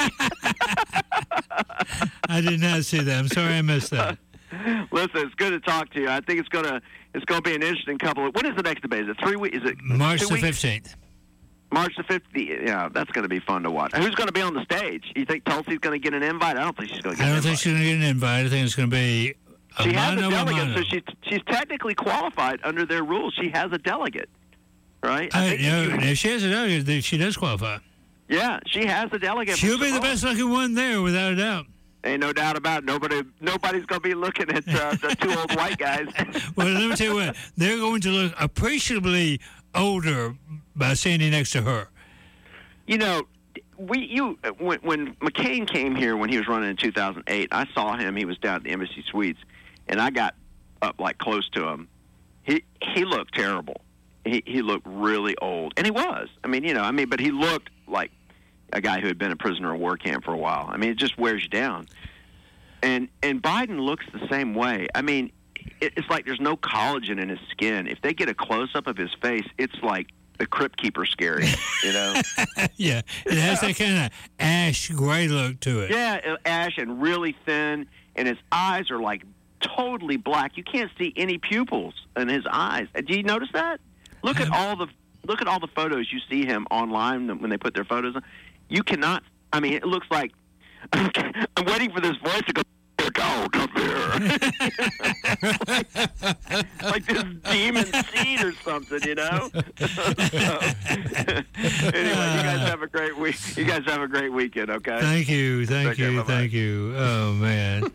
I did not see that. I'm sorry I missed that. Listen, it's good to talk to you. I think it's gonna it's gonna be an interesting couple of. When is the next debate? Is it three weeks? Is it March two the weeks? fifteenth. March the fifteenth. Yeah, that's going to be fun to watch. Who's going to be on the stage? You think Tulsi's going to get an invite? I don't think she's going to get I an don't invite. think she's going to get an invite. I think it's going to be a She has a mano a delegate, mano. so she, she's technically qualified under their rules. She has a delegate, right? I I, think you know, if you- if she has a delegate, then she does qualify. yeah, she has a delegate. She'll from be the Samoa. best looking one there, without a doubt. Ain't no doubt about it. Nobody, nobody's going to be looking at uh, the two old white guys. Well, let me tell you what, they're going to look appreciably older by standing next to her. You know, we you when, when McCain came here when he was running in two thousand eight, I saw him. He was down at the Embassy Suites, and I got up like close to him. He he looked terrible. He he looked really old, and he was. I mean, you know, I mean, but he looked like a guy who had been a prisoner of war camp for a while. I mean, it just wears you down. And and Biden looks the same way. I mean, it, it's like there's no collagen in his skin. If they get a close up of his face, it's like the Crypt Keeper scary, you know? Yeah, it has that kind of ash gray look to it. Yeah, ash and really thin, and his eyes are like totally black. You can't see any pupils in his eyes. Do you notice that? Look at all the look at all the photos you see him online when they put their photos on. You cannot. I mean, it looks like I'm waiting for this voice to go. Go, come here. like, like this demon seed or something, you know. So, anyway, you guys have a great week. You guys have a great weekend. Okay. Thank you, thank Take care, you, bye-bye. thank you. Oh man.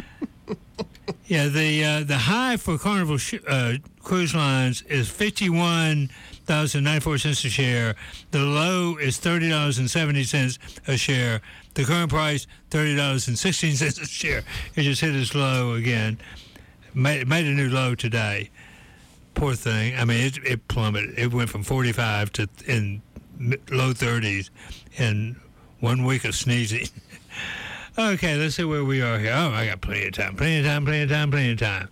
Yeah, the uh, the high for Carnival sh- uh, Cruise Lines is fifty-one thousand ninety-four cents a share. The low is thirty dollars and seventy cents a share. The current price thirty dollars and sixteen cents a share. It just hit its low again. Made, made a new low today. Poor thing. I mean, it, it plummeted. It went from forty-five to in low thirties in one week of sneezing. Okay, let's see where we are here. Oh, I got plenty of time, plenty of time, plenty of time, plenty of time.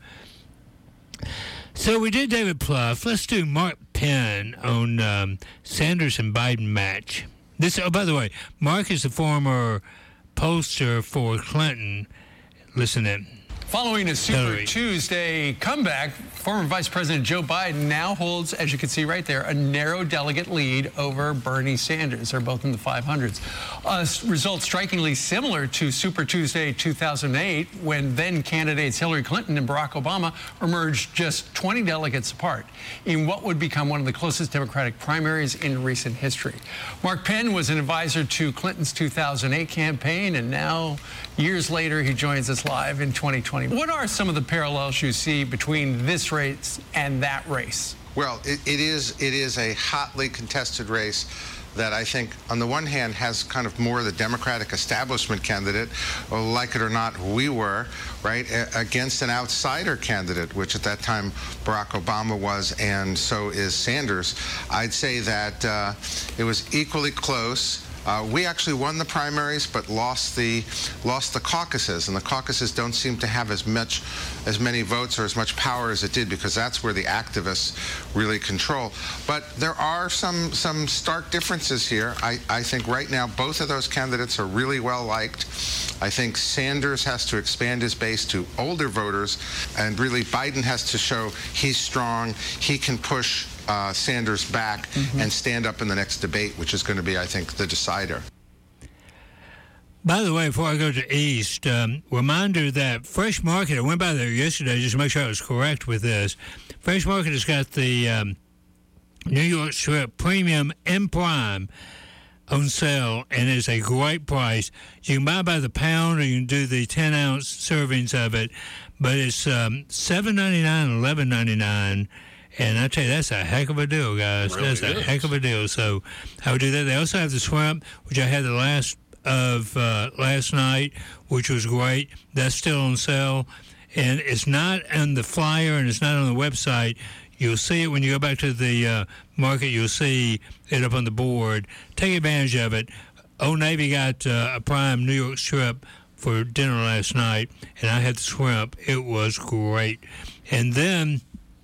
So we did David Plouffe. Let's do Mark Penn on um, Sanders and Biden match. This. Oh, by the way, Mark is the former pollster for Clinton. Listen in. Following a Super Hillary. Tuesday comeback, former Vice President Joe Biden now holds, as you can see right there, a narrow delegate lead over Bernie Sanders. They're both in the five hundreds. A s- result strikingly similar to Super Tuesday two thousand eight, when then candidates Hillary Clinton and Barack Obama emerged just twenty delegates apart in what would become one of the closest Democratic primaries in recent history. Mark Penn was an advisor to Clinton's two thousand eight campaign, and now, years later, he joins us live in twenty twenty. What are some of the parallels you see between this race and that race? Well, it, it is it is a hotly contested race that I think, on the one hand, has kind of more the Democratic establishment candidate, or like it or not, we were, right, a- against an outsider candidate, which at that time Barack Obama was, and so is Sanders. I'd say that uh, it was equally close. Uh, we actually won the primaries, but lost the lost the caucuses, and the caucuses don't seem to have as much, as many votes or as much power as it did, because that's where the activists really control. But there are some some stark differences here. I, I think right now both of those candidates are really well liked. I think Sanders has to expand his base to older voters, and really Biden has to show he's strong, he can push Uh, Sanders back Mm-hmm. and stand up in the next debate, which is going to be, I think, the decider. By the way, before I go to East, um, reminder that Fresh Market, I went by there yesterday just to make sure I was correct with this. Fresh Market has got the um, New York Strip Premium and Prime on sale, and it's a great price. You can buy by the pound, or you can do the ten ounce servings of it, but it's um, seven ninety-nine, eleven ninety-nine. And I tell you, that's a heck of a deal, guys. Really that's a is. heck of a deal. So I would do that. They also have the shrimp, which I had the last of uh, last night, which was great. That's still on sale. And it's not on the flyer and it's not on the website. You'll see it when you go back to the uh, market. You'll see it up on the board. Take advantage of it. Old Navy got uh, a prime New York strip for dinner last night, and I had the shrimp. It was great. And then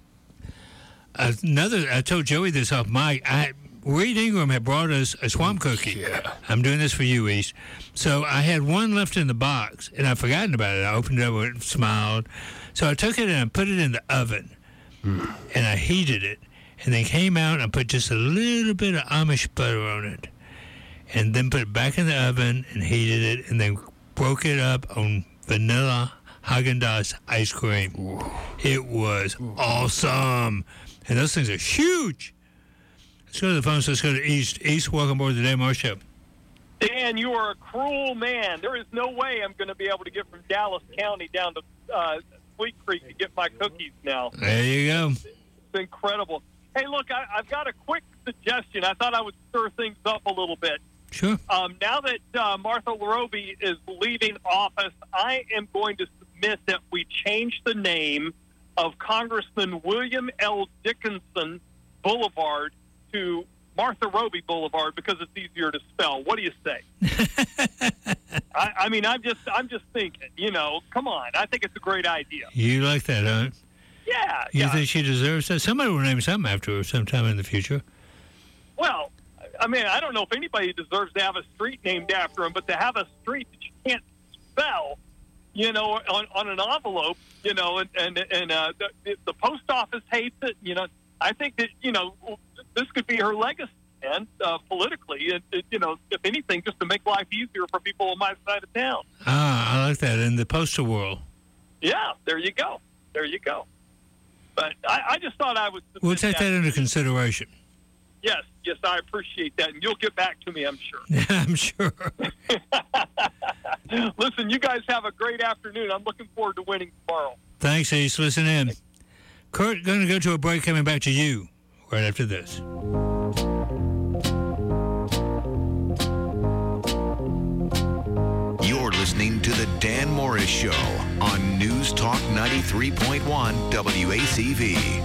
another, I told Joey this off mic. I, Reed Ingram had brought us a swamp cookie. Yeah. I'm doing this for you, East. So I had one left in the box, and I'd forgotten about it. I opened it up and smiled. So I took it and I put it in the oven, mm. and I heated it, and then came out and I put just a little bit of Amish butter on it, and then put it back in the oven and heated it, and then broke it up on vanilla Haagen-Dazs ice cream. Ooh. It was Ooh. awesome. And those things are huge. Let's go to the phone. So let's go to East. East, welcome aboard the Dan Moore Show. Dan, you are a cruel man. There is no way I'm going to be able to get from Dallas County down to uh, Sweet Creek to get my cookies now. There you go. It's incredible. Hey, look, I, I've got a quick suggestion. I thought I would stir things up a little bit. Sure. Um, now that uh, Martha LaRobe is leaving office, I am going to submit that we change the name of Congressman William L. Dickinson Boulevard to Martha Roby Boulevard because it's easier to spell. What do you say? I, I mean, I'm just, I'm just thinking. You know, come on. I think it's a great idea. You like that, huh? Yeah. You yeah. think she deserves that? Somebody will name something after her sometime in the future. Well, I mean, I don't know if anybody deserves to have a street named after him, but to have a street that you can't spell, you know, on, on an envelope, you know, and and, and uh, the, the post office hates it. You know, I think that, you know, this could be her legacy, man, uh, politically. And, it, you know, if anything, just to make life easier for people on my side of town. Ah, I like that. In the postal world. Yeah, there you go. There you go. But I, I just thought I would. We'll take that, that into consideration. Yes, yes, I appreciate that. And you'll get back to me, I'm sure. I'm sure. Listen, you guys have a great afternoon. I'm looking forward to winning tomorrow. Thanks, Ace. Listen in. Kurt, going to go to a break, coming back to you right after this. You're listening to The Dan Morris Show on News Talk ninety-three point one W A C V.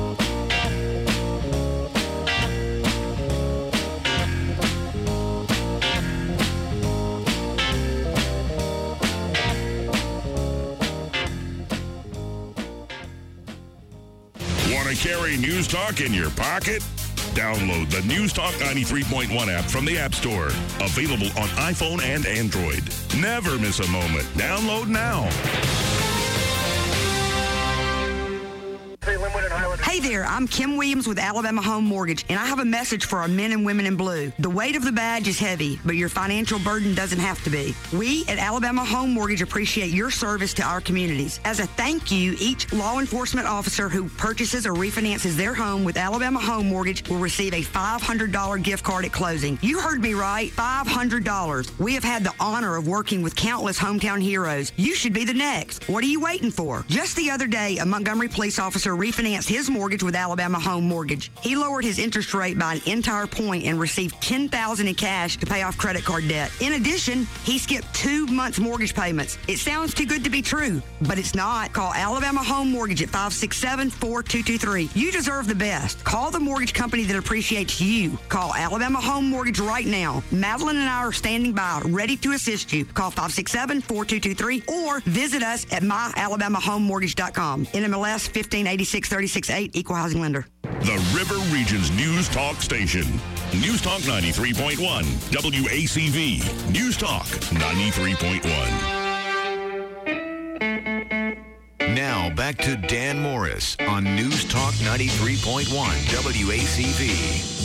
Carry News Talk in your pocket? Download the News Talk ninety-three point one app from the App Store. Available on iPhone and Android. Never miss a moment. Download now. Hey there, I'm Kim Williams with Alabama Home Mortgage, and I have a message for our men and women in blue. The weight of the badge is heavy, but your financial burden doesn't have to be. We at Alabama Home Mortgage appreciate your service to our communities. As a thank you, each law enforcement officer who purchases or refinances their home with Alabama Home Mortgage will receive a five hundred dollars gift card at closing. You heard me right, five hundred dollars. We have had the honor of working with countless hometown heroes. You should be the next. What are you waiting for? Just the other day, a Montgomery police officer refinanced his mortgage with Alabama Home Mortgage. He lowered his interest rate by an entire point and received ten thousand dollars in cash to pay off credit card debt. In addition, he skipped two months mortgage payments. It sounds too good to be true, but it's not. Call Alabama Home Mortgage at five six seven, four two two three. You deserve the best. Call the mortgage company that appreciates you. Call Alabama Home Mortgage right now. Madeline and I are standing by, ready to assist you. Call five six seven, four two two three or visit us at my alabama home mortgage dot com. N M L S fifteen eighty-six thirty-six eight, Equal Housing Lender. The River Region's News Talk station. News Talk ninety-three point one, W A C V. News Talk ninety-three point one. Now back to Dan Morris on News Talk ninety-three point one W A C V.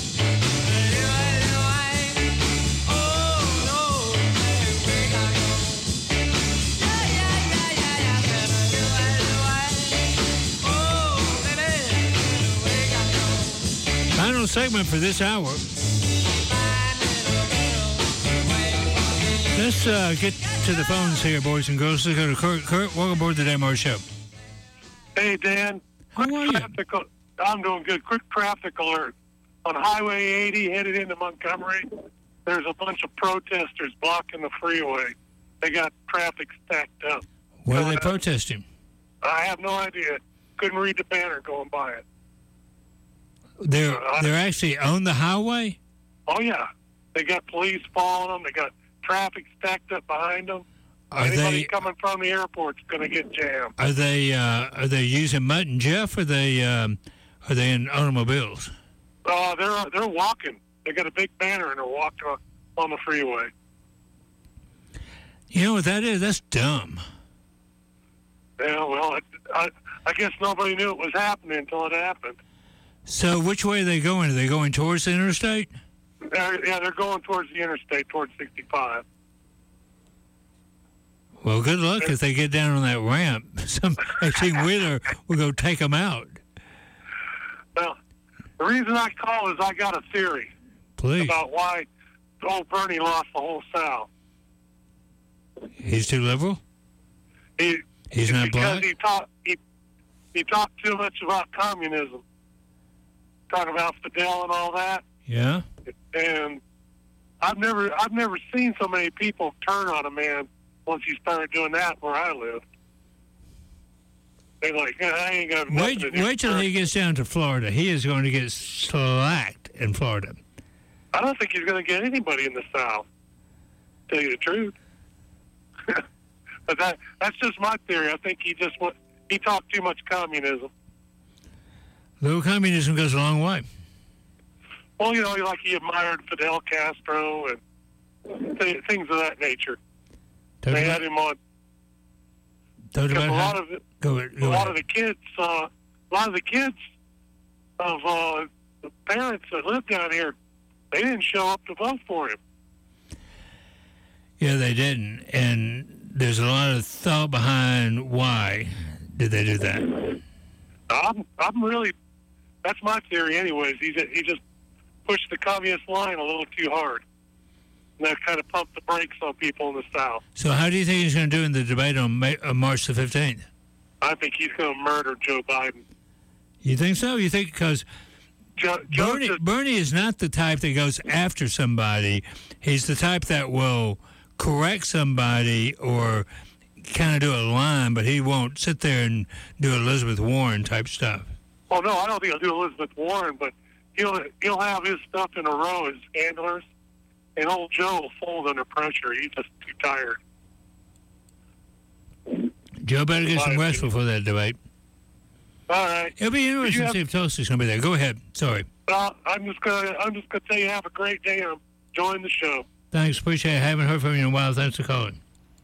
Final segment for this hour. Let's uh, get to the phones here, boys and girls. Let's go to Kurt. Kurt, welcome aboard the Dan Morris Show. Hey, Dan. Quick How are you? traffic, I'm doing good. Quick traffic alert on Highway eighty headed into Montgomery. there's a bunch of protesters blocking the freeway. They got traffic stacked up. What are they protesting? I have no idea. Couldn't read the banner going by it. They're Uh, I- they're actually on the highway. Oh, yeah. They got police following them. They got traffic stacked up behind them. Are Anybody they- coming from the airport's going to get jammed. Are they uh, are they using Mutt and Jeff? Or are they um, are they in automobiles? Uh, they're they're walking. They got a big banner and they're walking on, on the freeway. You know what that is? That's dumb. Yeah, well, I, I, I guess nobody knew it was happening until it happened. So which way are they going? Are they going towards the interstate? They're, yeah, they're going towards the interstate, towards sixty-five. Well, good luck if they get down on that ramp. Some eighteen-wheeler will go take them out. Well, the reason I call is I got a theory Please. about why old Bernie lost the whole South. He's too liberal? He, He's not because black? he talked he, he talked too much about communism, talking about Fidel and all that. Yeah? And I've never I've never seen so many people turn on a man once he started doing that where I live. They're like, "Yeah, I ain't got nothing Wait, to do." wait till he gets down to Florida. He is going to get slacked in Florida. I don't think he's going to get anybody in the South. Tell you the truth. But that that's just my theory. I think he just went, he talked too much communism. Little communism goes a long way. Well, you know, like he admired Fidel Castro and th- things of that nature. Talk they about- had him on. Talk Because about a how- lot of it, Go ahead. a Go lot ahead. of the kids, uh, a lot of the kids of uh, the parents that lived down here, they didn't show up to vote for him. Yeah, they didn't. And there's a lot of thought behind why did they do that. I'm, I'm really, that's my theory, anyways. He he just pushed the communist line a little too hard, and that kind of pumped the brakes on people in the South. So how do you think he's going to do in the debate on, May, on March the fifteenth? I think he's going to murder Joe Biden. You think so? You think because Joe, Joe Bernie, just, Bernie is not the type that goes after somebody. He's the type that will correct somebody or kind of do a line, but he won't sit there and do Elizabeth Warren type stuff. well, no, I don't think he'll do Elizabeth Warren, but he'll he'll have his stuff in a row, his handlers, and old Joe will fold under pressure. He's just too tired. Joe better get some rest before that debate. All right. It'll be interesting to have- see if Toaster's going to be there. Go ahead. Sorry. Well, I'm just gonna I'm just gonna tell you have a great day. I'm enjoying the show. Thanks. Appreciate it. Haven't heard from you in a while. Thanks for calling.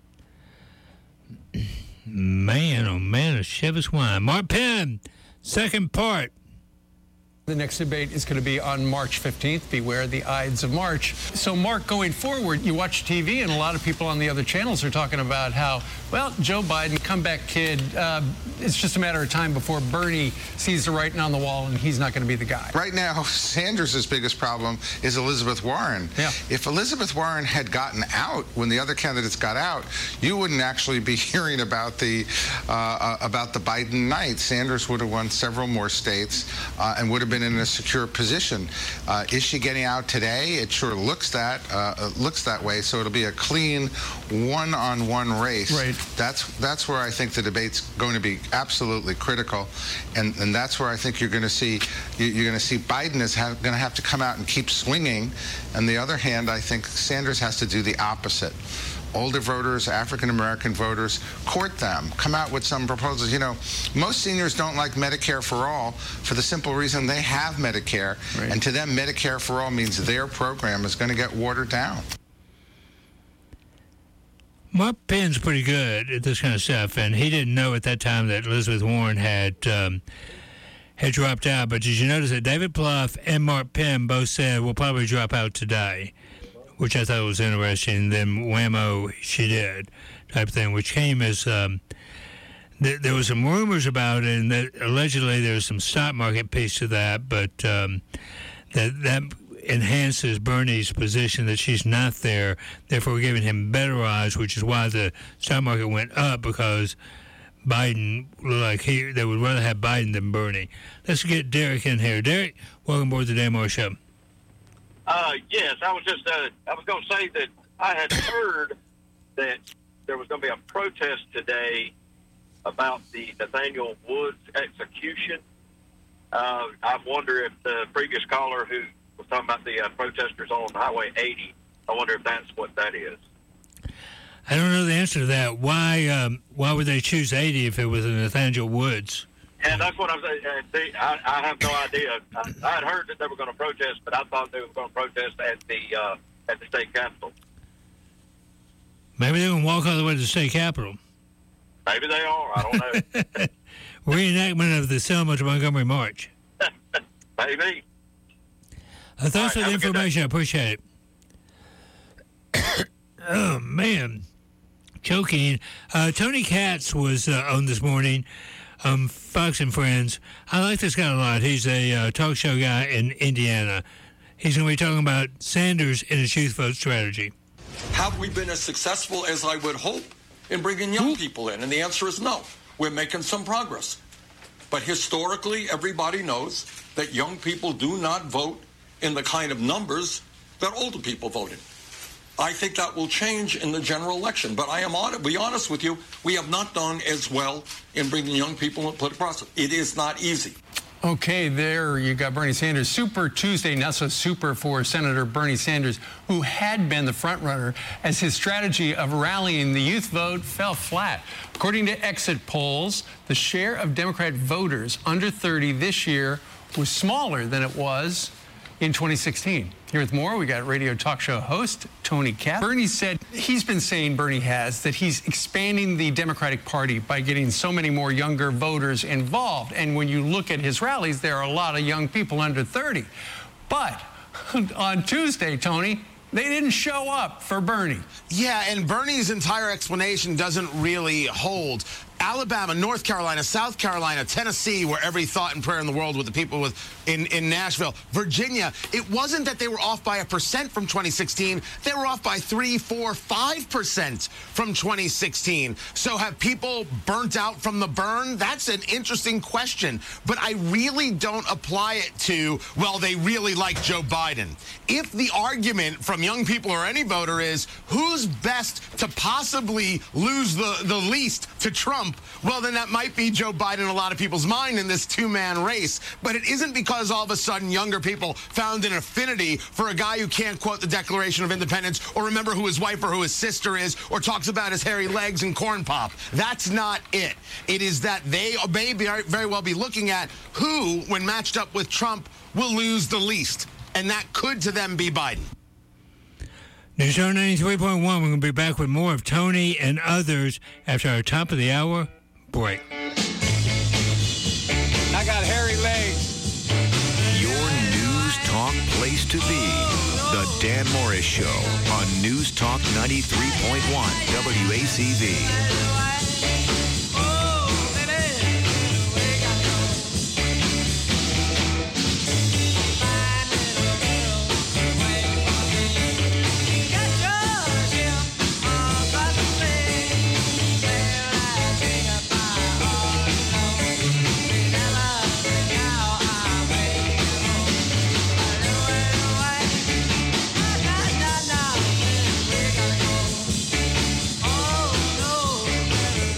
Man, oh man, a Chivas wine. Mark Penn, second part. The next debate is going to be on March fifteenth. Beware the Ides of March. So, Mark, going forward, you watch T V, and a lot of people on the other channels are talking about how, well, Joe Biden, comeback kid, uh, it's just a matter of time before Bernie sees the writing on the wall, and he's not going to be the guy. Right now, Sanders' biggest problem is Elizabeth Warren. Yeah. If Elizabeth Warren had gotten out when the other candidates got out, you wouldn't actually be hearing about the uh, uh, about the Biden night. Sanders would have won several more states uh, and would have been in a secure position. Uh, is she getting out today? It sure looks that uh, looks that way. So it'll be a clean one-on-one race. Right. That's that's where I think the debate's going to be absolutely critical, and and that's where I think you're going to see you- you're going to see Biden is ha- going to have to come out and keep swinging. On the other hand, I think Sanders has to do the opposite. Older voters, African American voters, court them. Come out with some proposals. You know, most seniors don't like Medicare for all for the simple reason they have Medicare, and to them, Medicare for all means their program is going to get watered down. Mark Penn's pretty good at this kind of stuff, and he didn't know at that time that Elizabeth Warren had um, had dropped out. But did you notice that David Plouffe and Mark Penn both said we'll probably drop out today, which I thought was interesting. Then whammo, she did, type thing, which came as um, th- there was some rumors about it, and that allegedly there was some stock market piece to that, but um, that that enhances Bernie's position that she's not there, therefore giving him better odds, which is why the stock market went up, because Biden looked like he they would rather have Biden than Bernie. Let's get Derek in here. Derek, welcome aboard the Dan Moore Show. Uh, yes, I was just, uh, I was going to say that I had heard that there was going to be a protest today about the Nathaniel Woods execution. Uh, I wonder if the previous caller who was talking about the uh, protesters on Highway eighty, I wonder if that's what that is. I don't know the answer to that. Why um, why would they choose eighty if it was in Nathaniel Woods? Yeah, that's what I'm saying. Uh, they, I, I have no idea. I, I had heard that they were going to protest, but I thought they were going to protest at the uh, at the state capitol. Maybe they can walk all the way to the state capitol. Maybe they are. I don't know. Reenactment of the Selma to Montgomery March. Maybe. Uh, thanks right, for the information. I appreciate it. Oh, man. Choking. Uh, Tony Katz was uh, on this morning. Um, Fox and Friends. I like this guy a lot. He's a uh, talk show guy in Indiana. He's going to be talking about Sanders and his youth vote strategy. Have we been as successful as I would hope in bringing young people in? And the answer is no. We're making some progress. But historically, everybody knows that young people do not vote in the kind of numbers that older people voted. I think that will change in the general election. But I am on it. Be honest with you, we have not done as well in bringing young people into the political process. It is not easy. Okay, there you got Bernie Sanders. Super Tuesday, not so super for Senator Bernie Sanders, who had been the front runner as his strategy of rallying the youth vote fell flat. According to exit polls, the share of Democrat voters under thirty this year was smaller than it was in twenty sixteen. Here with more, we got radio talk show host Tony Katz. Bernie said he's been saying, Bernie has, that he's expanding the Democratic Party by getting so many more younger voters involved. And when you look at his rallies, there are a lot of young people under thirty. But on Tuesday, Tony, they didn't show up for Bernie. Yeah, and Bernie's entire explanation doesn't really hold. Alabama, North Carolina, South Carolina, Tennessee, where every thought and prayer in the world with the people with in, in Nashville, Virginia, it wasn't that they were off by a percent from twenty sixteen. They were off by three, four, five percent from twenty sixteen. So have people burnt out from the burn? That's an interesting question. But I really don't apply it to, well, they really like Joe Biden. If the argument from young people or any voter is who's best to possibly lose the, the least to Trump, well, then that might be Joe Biden in a lot of people's mind in this two-man race. But it isn't because all of a sudden younger people found an affinity for a guy who can't quote the Declaration of Independence or remember who his wife or who his sister is or talks about his hairy legs and corn pop. That's not it. It is that they may be, very well be looking at who, when matched up with Trump, will lose the least. And that could to them be Biden. News Show ninety-three point one. We're going to be back with more of Tony and others after our top of the hour break. I got hairy legs. Your news talk place to be. The Dan Morris Show on News Talk ninety-three point one W A C V.